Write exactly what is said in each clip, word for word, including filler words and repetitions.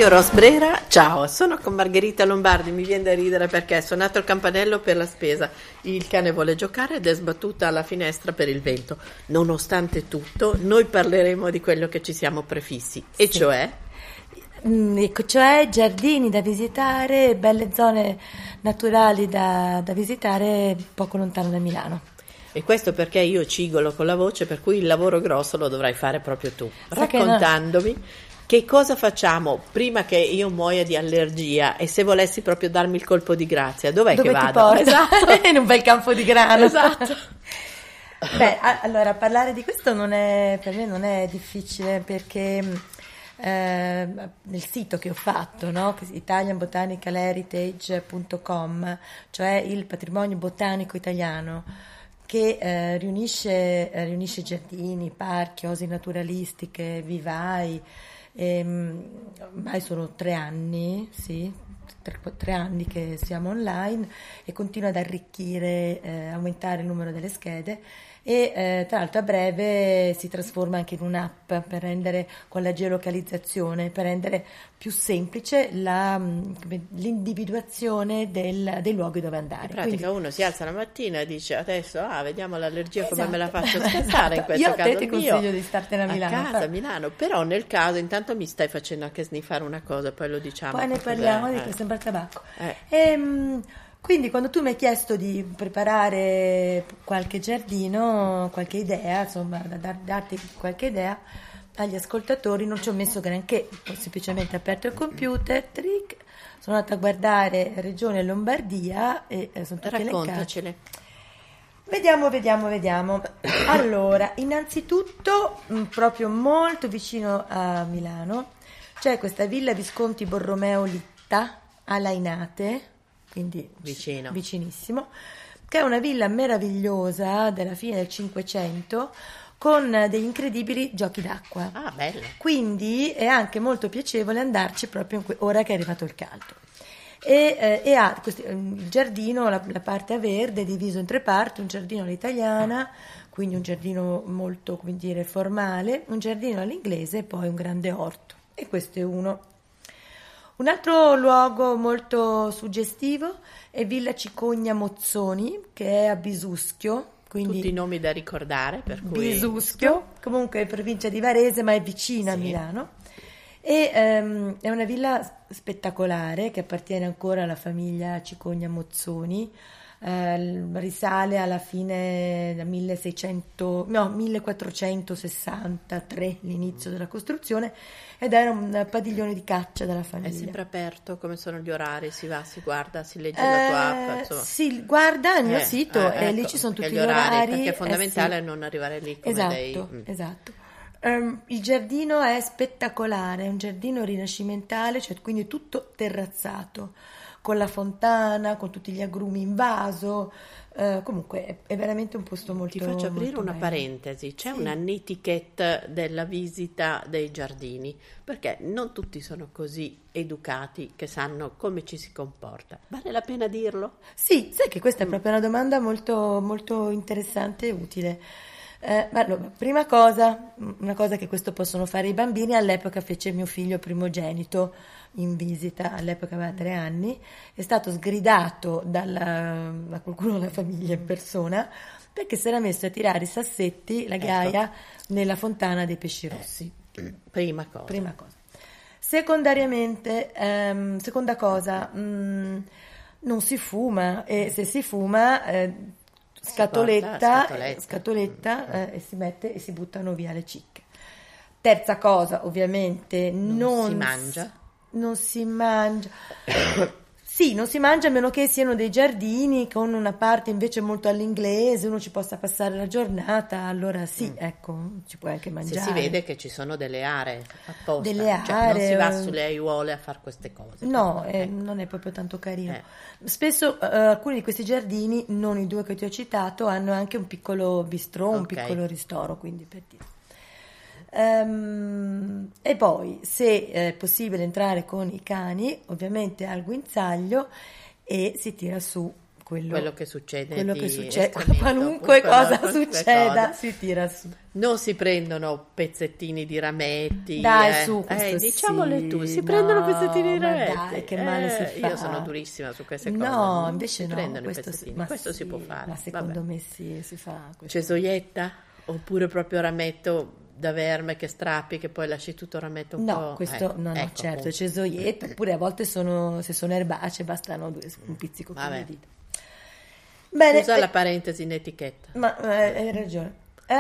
Radio Rosbrera, ciao, sono con Margherita Lombardi, mi viene da ridere perché è suonato il campanello per la spesa, il cane vuole giocare ed è sbattuta alla finestra per il vento. Nonostante tutto, noi parleremo di quello che ci siamo prefissi, e Sì. cioè... Mm, ecco, cioè giardini da visitare, belle zone naturali da, da visitare poco lontano da Milano. E questo perché io cigolo con la voce, per cui il lavoro grosso lo dovrai fare proprio tu, Sa che raccontandomi che cosa facciamo prima che io muoia di allergia e se volessi proprio darmi il colpo di grazia, dov'è Dove che ti vado? porta? Esatto. In un bel campo di grano. Esatto. Beh, a- allora parlare di questo non è, per me non è difficile perché eh, nel sito che ho fatto, no? italian botanical heritage punto com, cioè il patrimonio botanico italiano, che eh, riunisce, eh, riunisce giardini, parchi, oasi naturalistiche, vivai. Ehm, ormai sono tre anni, sì, tre, tre anni che siamo online e continua ad arricchire, eh, aumentare il numero delle schede e eh, tra l'altro a breve si trasforma anche in un'app per rendere, con la geolocalizzazione, per rendere più semplice la, mh, come- l'individuazione del- dei luoghi dove andare. In pratica Quindi- uno si alza la mattina e dice adesso ah, vediamo l'allergia come me la Esatto. faccio scattare, in Esatto. questo Io a te caso ti il mio, consiglio di startene a Milano, a casa però. a Milano, però nel caso intanto mi stai facendo anche sniffare una cosa, poi lo diciamo. Poi ne proprio parliamo bene, di eh. che sembra tabacco. Eh. Ehm, quindi quando tu mi hai chiesto di preparare qualche giardino, qualche idea, insomma, da dar- darti qualche idea agli ascoltatori, non ci ho messo granché, ho semplicemente aperto il computer, tric, sono andata a guardare Regione Lombardia e eh, sono tutte elencate. Raccontacele. Vediamo, vediamo, vediamo. Allora, innanzitutto, mh, proprio molto vicino a Milano, c'è questa Villa Visconti Borromeo Litta a Lainate, quindi Vicino. vicinissimo, che è una villa meravigliosa della fine del Cinquecento con degli incredibili giochi d'acqua. Ah, bello. Quindi è anche molto piacevole andarci proprio in que- ora che è arrivato il caldo. E, eh, e ha questi- il giardino, la, la parte a verde è diviso in tre parti, un giardino all'italiana, quindi un giardino molto, come dire, formale, un giardino all'inglese e poi un grande orto. E questo è uno. Un altro luogo molto suggestivo è Villa Cicogna Mozzoni, che è a Bisuschio, quindi Tutti i nomi da ricordare, per cui... Bisuschio, comunque è provincia di Varese, ma è vicina a Sì. Milano. E ehm, è una villa spettacolare che appartiene ancora alla famiglia Cicogna Mozzoni, eh, l- risale alla fine del milleseicento, no, millequattrocentosessantatré, l'inizio della costruzione, ed era un padiglione di caccia della È famiglia. sempre aperto, come sono gli orari, si va, si guarda, si legge la tua app, Eh, insomma. sì, guarda il mio Eh, sito eh, e lì ecco, ci sono perché tutti gli gli orari. perché è eh, fondamentale sì. non arrivare lì come Esatto, dei... mm. esatto. Ehm, il giardino è spettacolare, è un giardino rinascimentale, cioè quindi tutto terrazzato, con la fontana, con tutti gli agrumi in vaso, eh, comunque è, è veramente un posto molto Ti faccio aprire molto una bello. parentesi, c'è Sì. una netiquette della visita dei giardini, perché non tutti sono così educati che sanno come ci si comporta. Vale la pena dirlo? Sì, sai che questa è proprio una domanda molto, molto interessante e utile. Eh, ma allora, prima cosa, una cosa che questo possono fare i bambini, all'epoca fece mio figlio primogenito in visita, all'epoca aveva tre anni, è stato sgridato dalla- da qualcuno della famiglia in persona perché si era messo a tirare i sassetti, la ghiaia, nella fontana dei pesci rossi. Prima cosa. Prima cosa. Secondariamente, ehm, seconda cosa, mh, non si fuma e se si fuma, eh, scatoletta, porta scatoletta. scatoletta, eh, e si mette e si buttano via le cicche. Terza cosa, ovviamente, non, si mangia? Non si mangia. Sì, non si mangia a meno che siano dei giardini con una parte invece molto all'inglese, uno ci possa passare la giornata, allora sì, ecco, ci puoi anche Se mangiare. si vede che ci sono delle aree apposta, Delle cioè non aree, si va eh, sulle aiuole a fare queste cose. No, eh, Ecco. non è proprio tanto carino. Eh. Spesso eh, alcuni di questi giardini, non i due che ti ho citato, hanno anche un piccolo bistrò, un Ok. piccolo ristoro, quindi per dire. Ehm, e poi, se è possibile entrare con i cani, ovviamente al guinzaglio e si tira su quello, quello che succede, quello di che succede, escremento, qualunque qualunque cosa qualunque succeda, cosa. si tira su. Non si prendono pezzettini di rametti. Dai, eh. su, questo eh, diciamole sì, tu, si no, prendono pezzettini di ma rametti. dai, che male si Eh, fa. Io sono durissima su queste cose. No, non invece si no, prendono questo i sì, pezzettini. ma Questo sì, si può fare. ma secondo Vabbè. me sì, si fa. C'è zoietta? Oppure proprio rametto da verme che strappi, che poi lasci tutto rametto un po'? No, questo eh, no, no, ecco, certo, appunto. c'è zoietto, oppure a volte sono, se sono erbacee bastano due, un pizzico con Vabbè. le dita. Bene, Usa eh, la parentesi in etichetta. ma eh, hai ragione.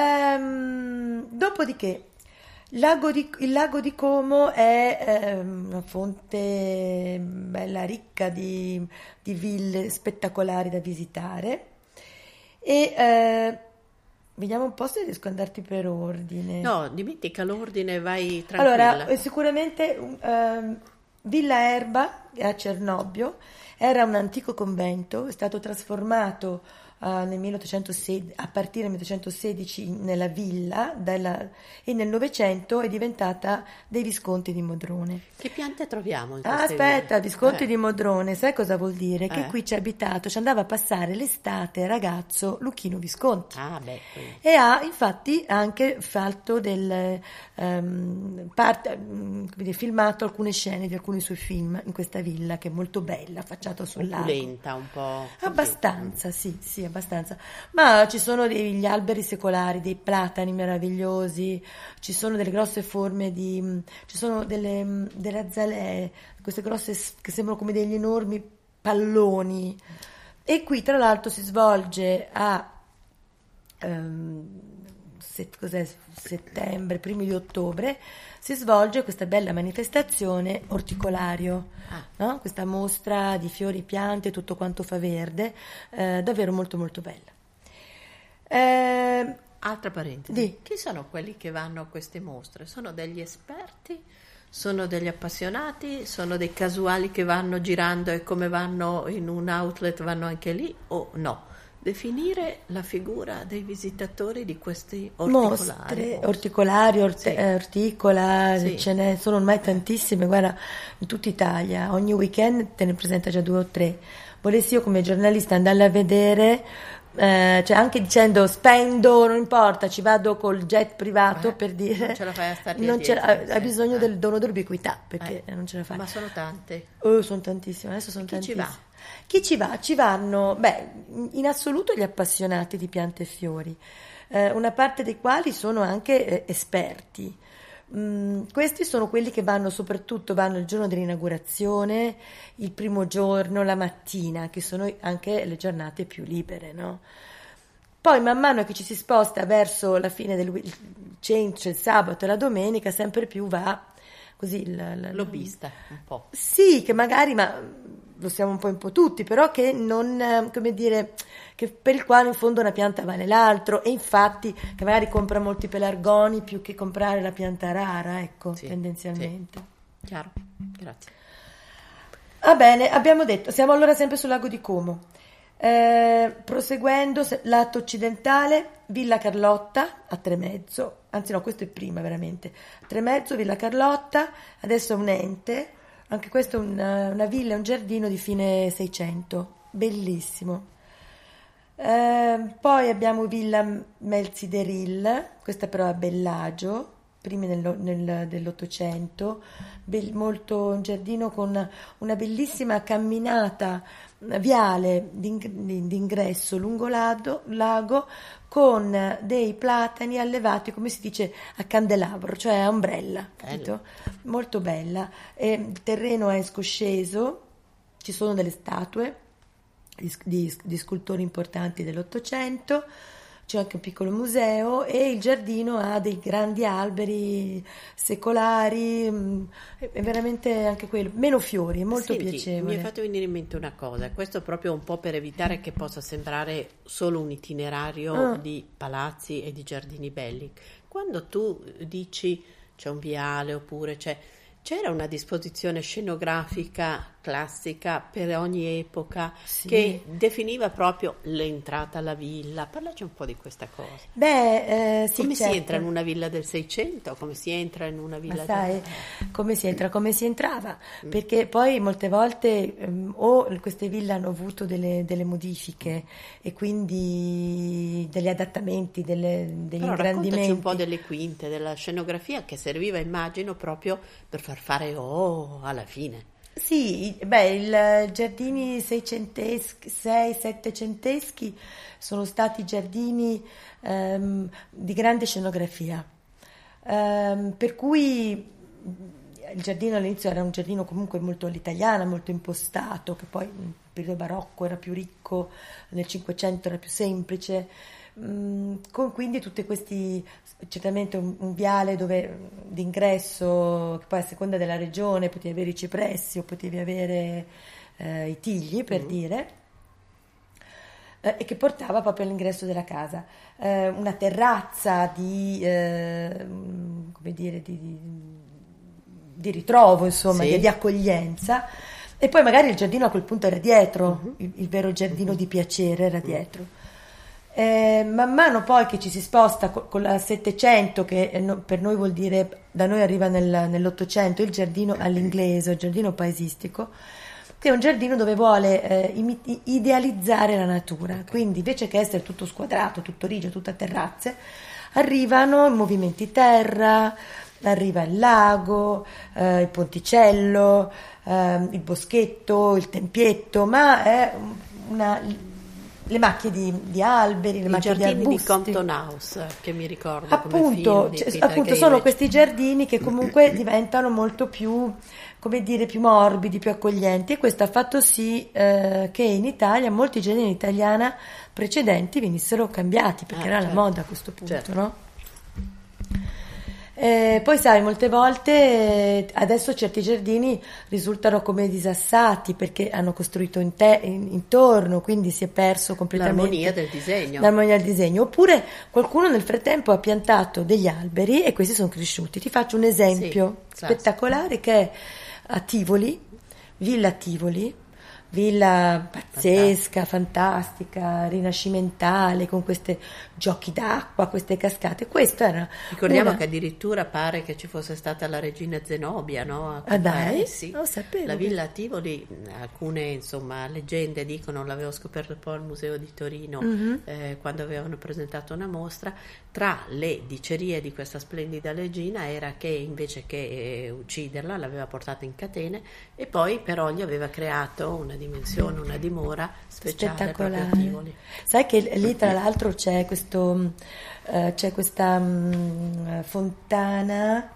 Ehm, dopodiché, Lago di- il lago di Como è ehm, una fonte bella ricca di, di ville spettacolari da visitare e eh, vediamo un po' se riesco ad andarti per ordine. No, dimentica l'ordine, vai Allora, tranquilla. eh, sicuramente ehm, Villa Erba a Cernobbio era un antico convento, è stato trasformato eh, nel milleottocentosedici, a partire dal milleottocentosedici nella villa dalla- e nel Novecento è diventata dei Visconti di Modrone. Che piante troviamo in Ah, queste aspetta, ville? Visconti Eh, di Modrone, sai cosa vuol dire? Che Eh. qui c'è abitato, ci andava a passare l'estate ragazzo Luchino Visconti. Ah, beh, quindi. E ha infatti anche fatto del ehm, parte- mm, come dire, filmato alcune scene di alcuni suoi film in questa villa che è molto bella, affacciata sul lago. Opulenta un po'. così. Abbastanza, sì, sì, abbastanza. Ma ci sono degli alberi secolari, dei platani meravigliosi, ci sono delle grosse forme di, mm, ci sono delle, mm, delle azalee, queste grosse s- che sembrano come degli enormi palloni. E qui tra l'altro si svolge a ehm, se- cos'è, settembre, primi di ottobre, si svolge questa bella manifestazione orticolario, Ah. no? Questa mostra di fiori, piante, tutto quanto fa verde, eh, davvero molto molto bella. Eh, Altra parentesi. Di. Chi sono quelli che vanno a queste mostre? Sono degli esperti? Sono degli appassionati? Sono dei casuali che vanno girando e come vanno in un outlet vanno anche lì o no? Definire la figura dei visitatori di questi orticolari. Mostre, orticolari, orte- Sì. eh, orticola, Sì. ce ne sono ormai tantissime, guarda, in tutta Italia, ogni weekend te ne presenta già due o tre. Volessi io come giornalista andarle a vedere, eh, cioè anche dicendo spendo, non importa, ci vado col jet privato Eh, per dire, non ce la fai a stargli non ce dietro, la- hai sì. bisogno Eh. del dono dell'ubiquità, perché Eh, non ce la fai. Ma sono tante. Oh, sono tantissime, adesso sono Chi ci tantissime. va? Chi ci va? Ci vanno, beh, in assoluto gli appassionati di piante e fiori, eh, una parte dei quali sono anche eh, esperti. Mm, questi sono quelli che vanno soprattutto, vanno il giorno dell'inaugurazione, il primo giorno, la mattina, che sono anche le giornate più libere, no? Poi man mano che ci si sposta verso la fine del wi- il centro, il sabato e la domenica, sempre più va così il, il- Lobbista, un po'. sì, che magari, ma lo siamo un po' un po' tutti, però che non, eh, come dire, che per il quale in fondo una pianta vale l'altro e infatti che magari compra molti pelargoni più che comprare la pianta rara, ecco, Sì, tendenzialmente. Chiaro, grazie. Va bene, abbiamo detto, siamo allora sempre sul lago di Como. Eh, proseguendo, se- lato occidentale, Villa Carlotta a Tremezzo, anzi no, questo è prima veramente, Tremezzo, Villa Carlotta, adesso è un ente, anche questo è una, una villa, un giardino di fine Seicento, bellissimo. Eh, poi abbiamo Villa Melzideril, questa però è a Bellagio, primi nel- nel- dell'Ottocento, bel- molto, un giardino con una bellissima camminata eh, viale d'ing- di- d'ingresso lungo lago, lago con dei platani allevati, come si dice, a candelabro, cioè a ombrella, capito? Molto bella. E il terreno è scosceso, ci sono delle statue di, di- di scultori importanti dell'Ottocento, c'è anche un piccolo museo e il giardino ha dei grandi alberi secolari, mm, è è veramente anche quello, meno fiori, è molto Senti, piacevole. mi è fatto venire in mente una cosa, questo proprio un po' per evitare che possa sembrare solo un itinerario Ah. di palazzi e di giardini belli. Quando tu dici c'è un viale oppure c'è, c'era una disposizione scenografica classica per ogni epoca, Sì. che definiva proprio l'entrata alla villa. Parlaci un po' di questa cosa. Beh, eh, sì, Come certo. si entra in una villa del Seicento? Come si entra in una villa Ma sai, del... come si entra, come si entrava? Perché poi molte volte ehm, o queste ville hanno avuto delle, delle modifiche e quindi degli adattamenti, delle- degli Però raccontaci ingrandimenti. un po' delle quinte, della scenografia che serviva, immagino, proprio per far fare oh alla fine. Sì, beh, i giardini seicenteschi, sei, settecenteschi sono stati giardini ehm, di grande scenografia. Ehm, per cui il giardino all'inizio era un giardino comunque molto all'italiana, molto impostato, che poi nel periodo barocco era più ricco, nel Cinquecento era più semplice, mm, con quindi tutti questi, certamente un, un viale dove d'ingresso, che poi a seconda della regione potevi avere i cipressi o potevi avere eh, i tigli, per dire, eh, e che portava proprio all'ingresso della casa. Eh, una terrazza di, eh, come dire, di, di, di ritrovo, insomma, Sì. di, di accoglienza. E poi magari il giardino a quel punto era dietro, il, il vero giardino di piacere era dietro. Eh, man mano poi che ci si sposta co- con la Settecento, che eh, no- per noi vuol dire, da noi arriva nel- nell'Ottocento, il giardino all'inglese, il giardino paesistico, che è un giardino dove vuole eh, imi- idealizzare la natura, quindi invece che essere tutto squadrato, tutto rigio, tutto a terrazze, arrivano i movimenti terra, arriva il lago, eh, il ponticello, ehm, il boschetto, il tempietto, ma è una... le macchie di, di alberi, le I macchie di giardini di arbusti. Compton House, che mi ricordo come Appunto, film di cioè, Peter appunto sono Greenaway. questi giardini che comunque diventano molto più, come dire, più morbidi, più accoglienti, e questo ha fatto sì eh, che in Italia molti giardini italiana precedenti venissero cambiati, perché Ah, era la certo. moda a questo punto, Certo. no? Eh, poi sai, molte volte eh, adesso certi giardini risultano come disassati perché hanno costruito in te- in- intorno, quindi si è perso completamente L'armonia del disegno. l'armonia del disegno. Oppure qualcuno nel frattempo ha piantato degli alberi e questi sono cresciuti. Ti faccio un esempio Sì, classico. spettacolare che è a Tivoli, Villa Tivoli, villa pazzesca, fantastica, rinascimentale, con questi giochi d'acqua, queste cascate. Questo era Ricordiamo una... che addirittura pare che ci fosse stata la regina Zenobia, no? A Ah, dai? eh, sì. Non sapevo. La villa a Tivoli, alcune insomma leggende dicono, l'avevo scoperto poi al Museo di Torino Mhm. eh, quando avevano presentato una mostra, tra le dicerie di questa splendida regina era che invece che eh, ucciderla l'aveva portata in catene e poi però gli aveva creato una dimensione, una dimora speciale proprio a Spettacolare. Tivoli. Sai che lì tra l'altro c'è questo eh, c'è questa mm, fontana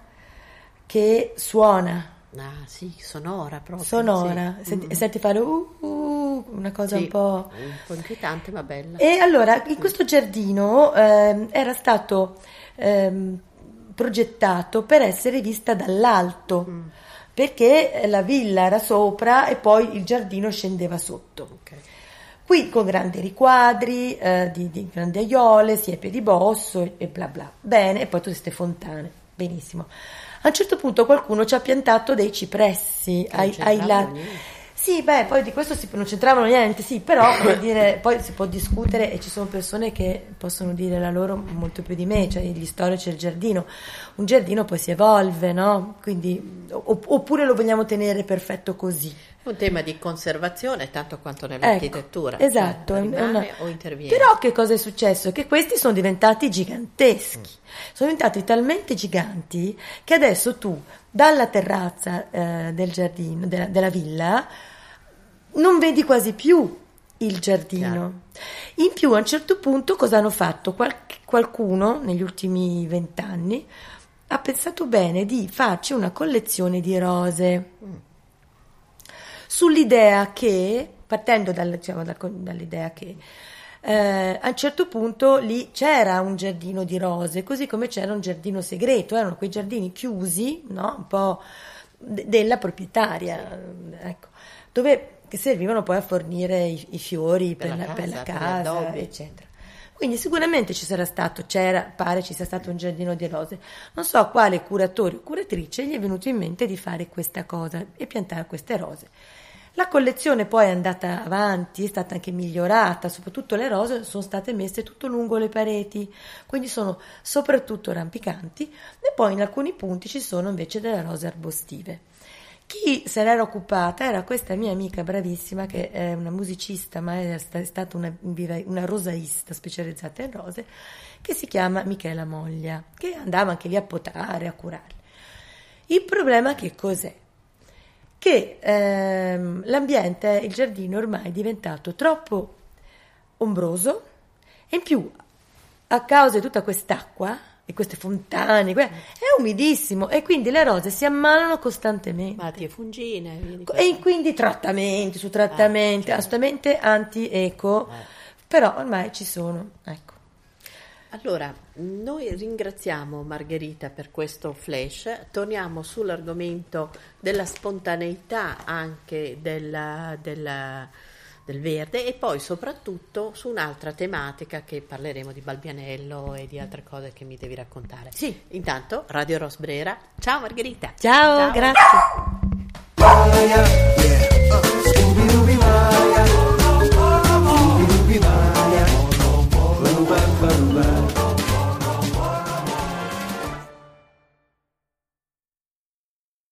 che suona, Ah sì, sonora proprio. sonora, sì. senti, Mm. senti fare uh, uh, una cosa Sì, un po'... un po' inquietante ma bella. E allora, in questo giardino ehm, era stato ehm, progettato per essere vista dall'alto, Mm. perché la villa era sopra e poi il giardino scendeva sotto. Ok. Qui con grandi riquadri, eh, di, di grandi aiole, siepe di bosso e, e bla bla. Bene, e poi tutte queste fontane. Benissimo. A un certo punto qualcuno ci ha piantato dei cipressi Che non ai, ai c'entravano lati. niente. Sì, beh, poi di questo si, non c'entravano niente, sì, però vuol dire, poi si può discutere e ci sono persone che possono dire la loro molto più di me, cioè gli storici del giardino. Un giardino poi si evolve, no? Quindi, opp- oppure lo vogliamo tenere perfetto così. È un tema di conservazione tanto quanto Ecco, nell'architettura. esatto, cioè, è rimane una- o interviene. Però che cosa è successo? Che questi sono diventati giganteschi, sono diventati talmente giganti che adesso tu dalla terrazza eh, del giardino, della, della villa, non vedi quasi più il giardino. In più a un certo punto cosa hanno fatto? Qual- qualcuno negli ultimi vent'anni ha pensato bene di farci una collezione di rose. Sull'idea che, partendo dal- diciamo, dal- dall'idea che eh, a un certo punto lì c'era un giardino di rose, così come c'era un giardino segreto, erano quei giardini chiusi, no? Un po' de- della proprietaria, ecco, dove che servivano poi a fornire i, i fiori Per per, la la, per la casa, per gli casa, addobbi. eccetera. Quindi sicuramente ci sarà stato, c'era, pare ci sia stato un giardino di rose. Non so a quale curatore o curatrice gli è venuto in mente di fare questa cosa e piantare queste rose. La collezione poi è andata avanti, è stata anche migliorata, soprattutto le rose sono state messe tutto lungo le pareti, quindi sono soprattutto rampicanti, e poi in alcuni punti ci sono invece delle rose arbostive. Chi se n'era occupata era questa mia amica bravissima, che è una musicista, ma è stata una, una rosaista specializzata in rose, che si chiama Michela Moglia, che andava anche lì a potare, a curare. Il problema che cos'è? Che ehm, l'ambiente, il giardino ormai è diventato troppo ombroso, e in più, a causa di tutta quest'acqua e queste fontane, è umidissimo, e quindi le rose si ammalano costantemente. Malattie fungine. E quindi trattamenti su trattamenti, ah, certo. Assolutamente anti-eco, eh. Però ormai ci sono, ecco. Allora, noi ringraziamo Margherita per questo flash, torniamo sull'argomento della spontaneità anche del, del, del verde, e poi soprattutto su un'altra tematica che parleremo di Balbianello e di altre cose che mi devi raccontare. Sì. Intanto, Radio Rosbrera, ciao Margherita. Ciao, ciao. Grazie.